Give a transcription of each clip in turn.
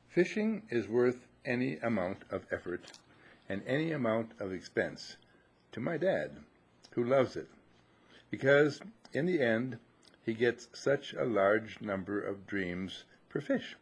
Fishing is worth any amount of effort and any amount of expense to my dad, who loves it, because in the end he gets such a large number of dreams per fish.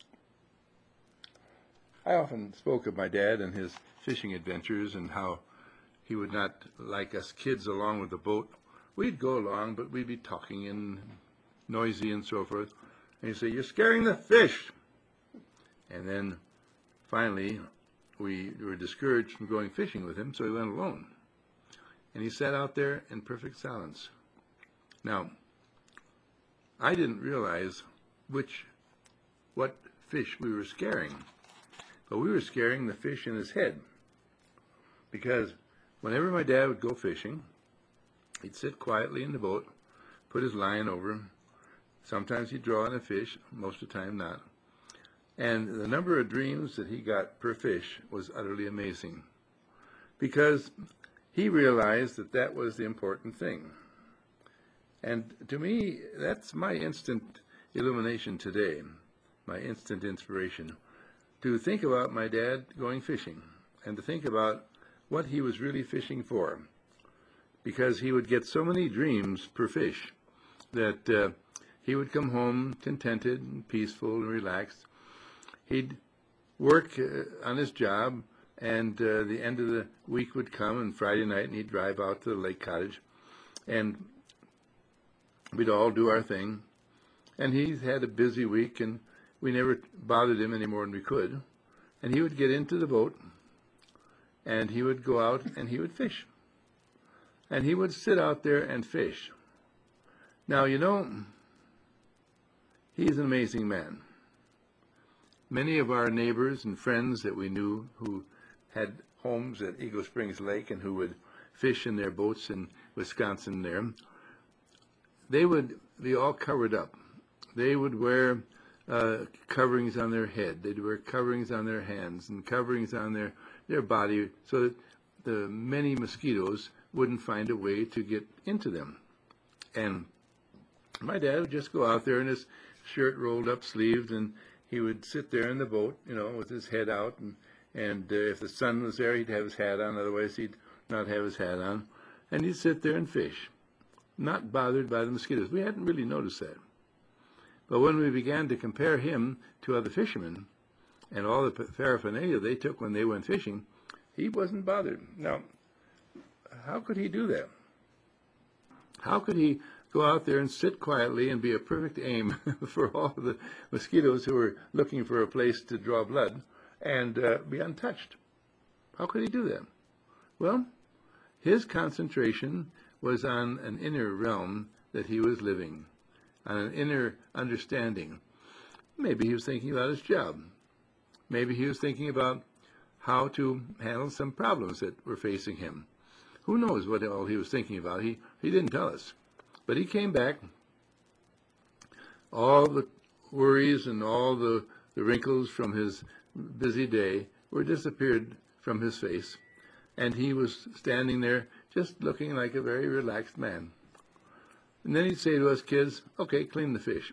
I often spoke of my dad and his fishing adventures and how he would not like us kids along with the boat. We'd go along, but we'd be talking and noisy and so forth. And he'd say, "You're scaring the fish." And then finally we were discouraged from going fishing with him, so he went alone. And he sat out there in perfect silence. Now, I didn't realize what fish we were scaring, but we were scaring the fish in his head. Because whenever my dad would go fishing, he'd sit quietly in the boat, put his line over him. Sometimes he'd draw on a fish, most of the time not. And the number of dreams that he got per fish was utterly amazing, because he realized that that was the important thing. And to me, that's my instant illumination today, my instant inspiration, to think about my dad going fishing and to think about what he was really fishing for, because he would get so many dreams per fish that he would come home contented and peaceful and relaxed. He'd work on his job, and the end of the week would come, and Friday night, and he'd drive out to the lake cottage, and we'd all do our thing. And he's had a busy week, and we never bothered him any more than we could. And he would get into the boat, and he would go out, and he would fish. And he would sit out there and fish. Now, you know, he's an amazing man. Many of our neighbors and friends that we knew who had homes at Eagle Springs Lake and who would fish in their boats in Wisconsin there, they would be all covered up. They would wear coverings on their head. They'd wear coverings on their hands and coverings on their body so that the many mosquitoes wouldn't find a way to get into them. And my dad would just go out there in his shirt rolled up sleeved, and he would sit there in the boat, you know, with his head out, and if the sun was there, he'd have his hat on, otherwise he'd not have his hat on, and he'd sit there and fish, not bothered by the mosquitoes. We hadn't really noticed that. But when we began to compare him to other fishermen and all the paraphernalia they took when they went fishing, he wasn't bothered. Now, how could he do that? How could he go out there and sit quietly and be a perfect aim for all of the mosquitoes who were looking for a place to draw blood and be untouched? How could he do that? Well, his concentration was on an inner realm that he was living, on an inner understanding. Maybe he was thinking about his job. Maybe he was thinking about how to handle some problems that were facing him. Who knows what all he was thinking about? He didn't tell us. But he came back, all the worries and all the wrinkles from his busy day were disappeared from his face, and he was standing there just looking like a very relaxed man. And then he'd say to us kids, "Okay, clean the fish."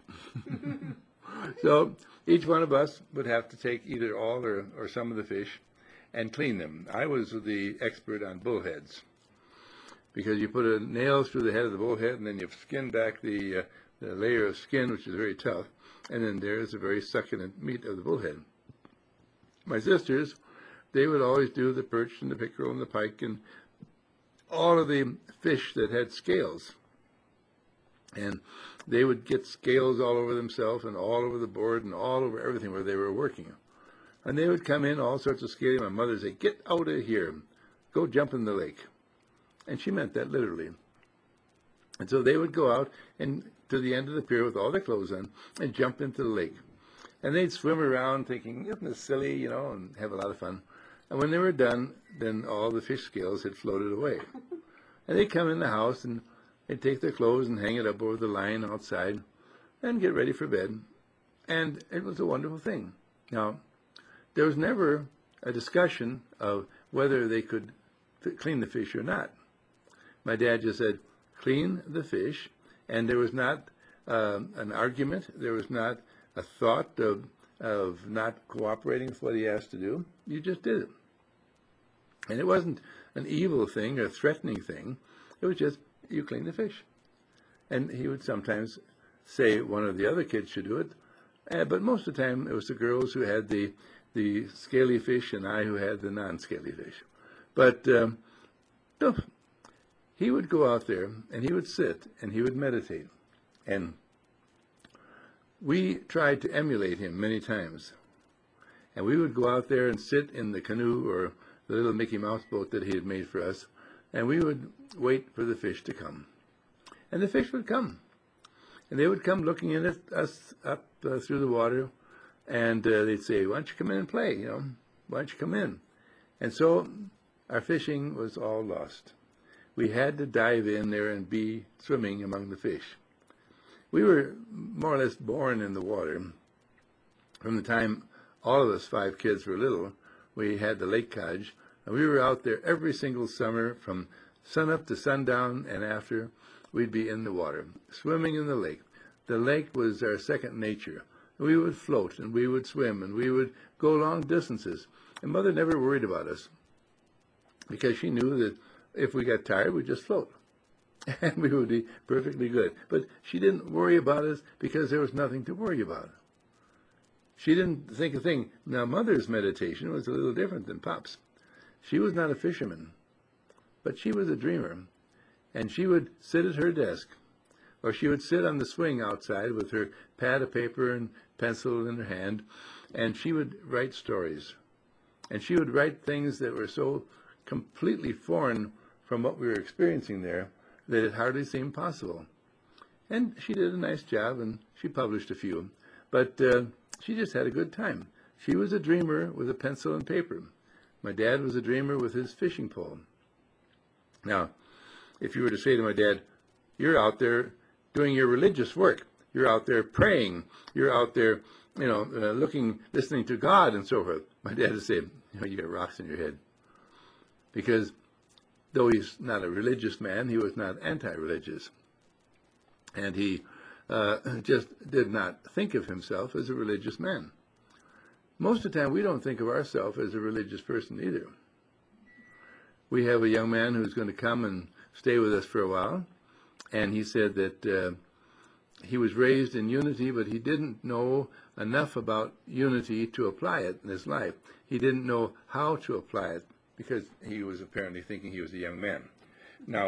So each one of us would have to take either all or some of the fish and clean them. I was the expert on bullheads, because you put a nail through the head of the bullhead, and then you skin back the layer of skin, which is very tough, and then there's the very succulent meat of the bullhead. My sisters, they would always do the perch and the pickerel and the pike and all of the fish that had scales. And they would get scales all over themselves and all over the board and all over everything where they were working. And they would come in, all sorts of scaly. My mother would say, "Get out of here. Go jump in the lake." And she meant that literally. And so they would go out and to the end of the pier with all their clothes on and jump into the lake. And they'd swim around thinking, "Isn't this silly?" you know, and have a lot of fun. And when they were done, then all the fish scales had floated away. And they'd come in the house and they'd take their clothes and hang it up over the line outside and get ready for bed. And it was a wonderful thing. Now, there was never a discussion of whether they could clean the fish or not. My dad just said, "Clean the fish," and there was not an argument. There was not a thought of of not cooperating with what he asked to do, you just did it. And it wasn't an evil thing or a threatening thing. It was just, you clean the fish. And he would sometimes say one of the other kids should do it, but most of the time it was the girls who had the scaly fish and I who had the non-scaly fish. But so he would go out there and he would sit and he would meditate. And we tried to emulate him many times. And we would go out there and sit in the canoe or the little Mickey Mouse boat that he had made for us, and we would wait for the fish to come. And the fish would come. And they would come looking in at us up through the water, and they'd say, why don't you come in and play, why don't you come in? And so our fishing was all lost. We had to dive in there and be swimming among the fish. We were more or less born in the water. From the time all of us 5 kids were little, we had the lake cottage, and we were out there every single summer from sunup to sundown, and after, we'd be in the water, swimming in the lake. The lake was our second nature. We would float, and we would swim, and we would go long distances. And Mother never worried about us, because she knew that if we got tired, we'd just float, and we would be perfectly good. But she didn't worry about us because there was nothing to worry about. She didn't think a thing. Now, Mother's meditation was a little different than Pop's. She was not a fisherman, but she was a dreamer. And she would sit at her desk, or she would sit on the swing outside with her pad of paper and pencil in her hand, and she would write stories. And she would write things that were so completely foreign from what we were experiencing there that it hardly seemed possible. And she did a nice job, and she published a few. But she just had a good time. She was a dreamer with a pencil and paper. My dad was a dreamer with his fishing pole. Now, if you were to say to my dad, you're out there doing your religious work, you're out there praying, you're out there, listening to God and so forth, my dad would say, you got rocks in your head. Because though he's not a religious man, he was not anti-religious. And he just did not think of himself as a religious man. Most of the time, we don't think of ourselves as a religious person either. We have a young man who's going to come and stay with us for a while, and he said that he was raised in unity, but he didn't know enough about unity to apply it in his life. He didn't know how to apply it because he was apparently thinking he was a young man. Now,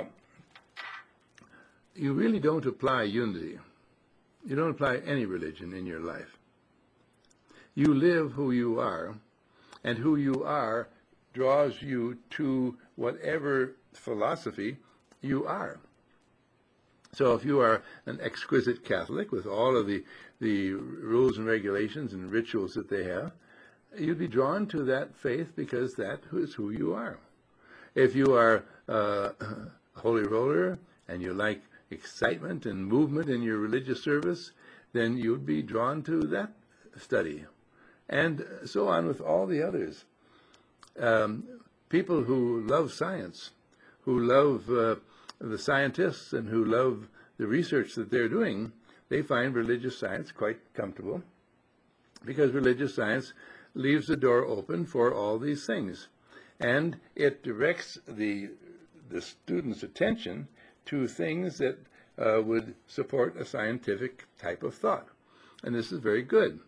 you really don't apply unity. You don't apply any religion in your life. You live who you are, and who you are draws you to whatever philosophy you are. So if you are an exquisite Catholic with all of the rules and regulations and rituals that they have, you'd be drawn to that faith because that is who you are. If you are a holy roller and you like excitement and movement in your religious service, then you'd be drawn to that study. And so on with all the others. People who love science, who love the scientists and who love the research that they're doing, they find religious science quite comfortable because religious science leaves the door open for all these things. And it directs the student's attention to things that would support a scientific type of thought. And this is very good.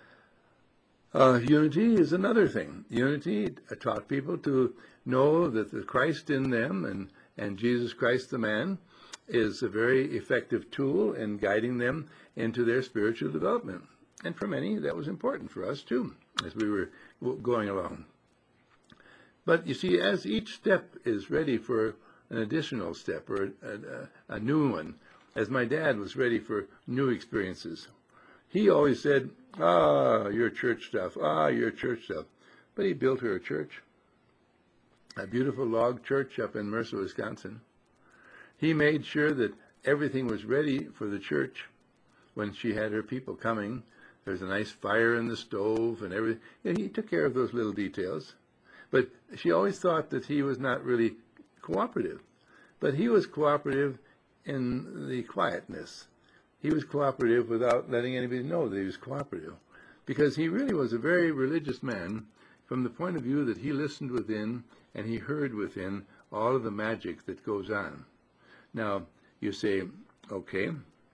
Unity is another thing. Unity taught people to know that the Christ in them and Jesus Christ the man is a very effective tool in guiding them into their spiritual development. And for many, that was important for us too, as we were going along. But you see, as each step is ready for an additional step or a new one, as my dad was ready for new experiences, he always said, your church stuff, your church stuff. But he built her a church, a beautiful log church up in Mercer, Wisconsin. He made sure that everything was ready for the church when she had her people coming. There's a nice fire in the stove and everything. And he took care of those little details. But she always thought that he was not really cooperative. But he was cooperative in the quietness. He was cooperative without letting anybody know that he was cooperative. because he really was a very religious man from the point of view that he listened within and he heard within all of the magic that goes on. Now, you say, okay,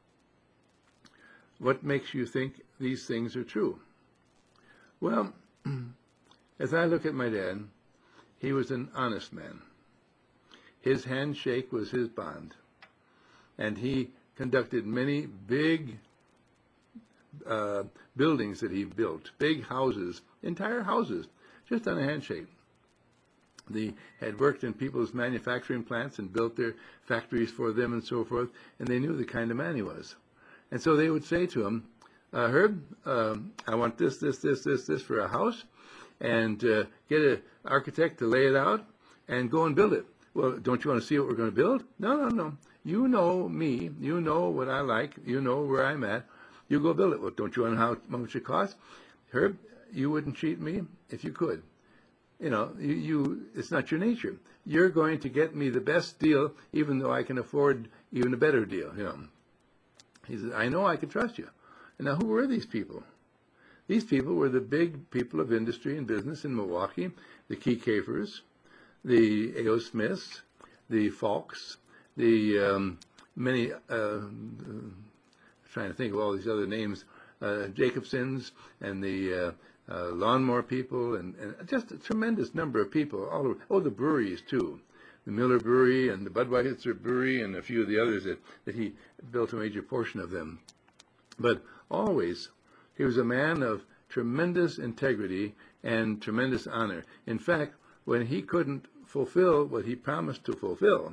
what makes you think these things are true? Well, as I look at my dad, he was an honest man. His handshake was his bond. And he conducted many big buildings that he built, big houses, entire houses, just on a handshake. They had worked in people's manufacturing plants and built their factories for them and so forth, and they knew the kind of man he was. And so they would say to him, Herb, I want this for a house, and get an architect to lay it out, and go and build it. Well, don't you want to see what we're going to build? No. You know me. You know what I like. You know where I'm at. You go build it. Well, don't you know how much it costs? Herb, you wouldn't cheat me if you could. You know, it's not your nature. You're going to get me the best deal, even though I can afford even a better deal. You know, he said, I know I can trust you. And now, who were these people? These people were the big people of industry and business in Milwaukee, the Key Kafers, the A.O. Smiths, the Falks, the many, trying to think of all these other names, Jacobsons, and the lawnmower people, and just a tremendous number of people all over. Oh, the breweries too, the Miller Brewery and the Budweiser Brewery and a few of the others that he built a major portion of them. But always, he was a man of tremendous integrity and tremendous honor. In fact, when he couldn't fulfill what he promised to fulfill,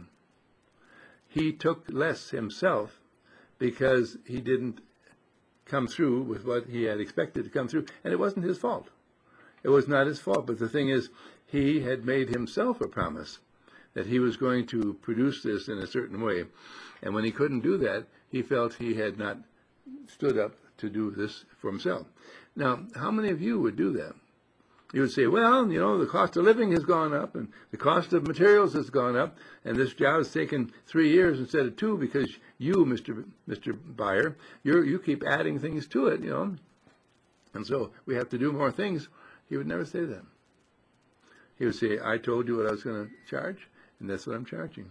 he took less himself because he didn't come through with what he had expected to come through, and it wasn't his fault. It was not his fault, but the thing is, he had made himself a promise that he was going to produce this in a certain way, and when he couldn't do that, he felt he had not stood up to do this for himself. Now, how many of you would do that? You would say, well, you know, the cost of living has gone up, and the cost of materials has gone up, and this job has taken 3 years instead of 2 because you, Mr. Buyer, you keep adding things to it, you know, and so we have to do more things. He would never say that. He would say, I told you what I was going to charge, and that's what I'm charging.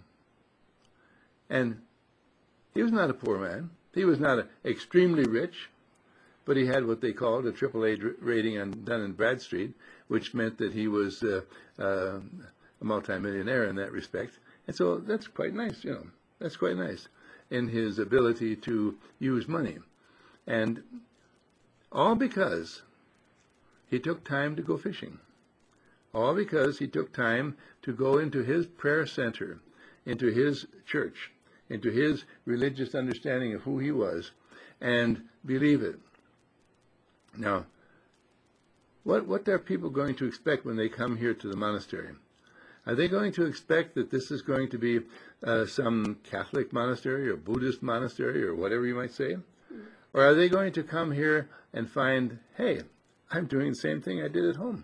And he was not a poor man. He was not extremely rich, but he had what they called a AAA rating on Dun & Bradstreet, which meant that he was a multimillionaire in that respect. And so that's quite nice, you know. That's quite nice in his ability to use money. And all because he took time to go fishing. All because he took time to go into his prayer center, into his church, into his religious understanding of who he was, and believe it. Now, what are people going to expect when they come here to the monastery? Are they going to expect that this is going to be some Catholic monastery or Buddhist monastery or whatever you might say? Or are they going to come here and find, hey, I'm doing the same thing I did at home,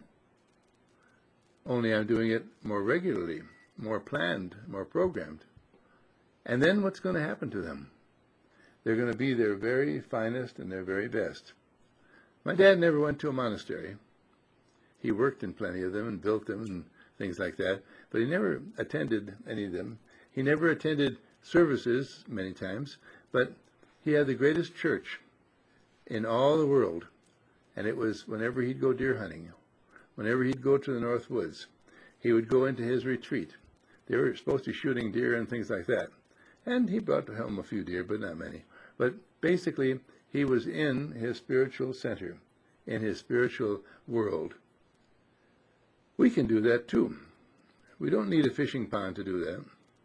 only I'm doing it more regularly, more planned, more programmed? And then what's going to happen to them? They're going to be their very finest and their very best. My dad never went to a monastery. He worked in plenty of them and built them and things like that, but he never attended any of them. He never attended services many times, but he had the greatest church in all the world, and it was whenever he'd go deer hunting, whenever he'd go to the North Woods, he would go into his retreat. They were supposed to be shooting deer and things like that, and he brought home a few deer, but not many. But basically, he was in his spiritual center, in his spiritual world. We can do that too. We don't need a fishing pond to do that.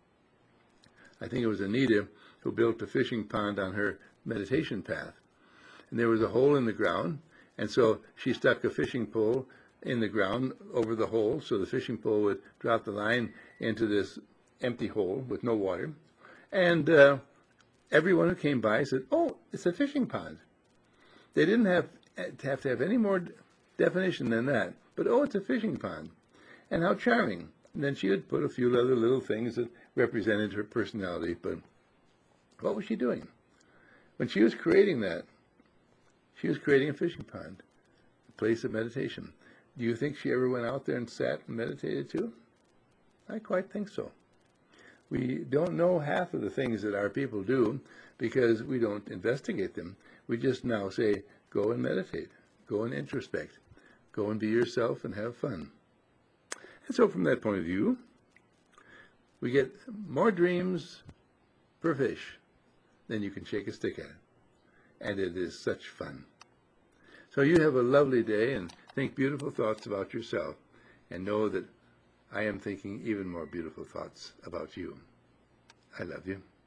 I think it was Anita who built a fishing pond on her meditation path. And there was a hole in the ground, and so she stuck a fishing pole in the ground over the hole, so the fishing pole would drop the line into this empty hole with no water. And everyone who came by said, oh, it's a fishing pond. They didn't have to have any more definition than that. But, oh, it's a fishing pond. And how charming. And then she would put a few other little things that represented her personality. But what was she doing? When she was creating that, she was creating a fishing pond. a place of meditation. Do you think she ever went out there and sat and meditated too? I quite think so. We don't know half of the things that our people do because we don't investigate them. We just now say, go and meditate, go and introspect, go and be yourself and have fun. And so from that point of view, we get more dreams per fish than you can shake a stick at. And it is such fun. So you have a lovely day and think beautiful thoughts about yourself and know that I am thinking even more beautiful thoughts about you. I love you.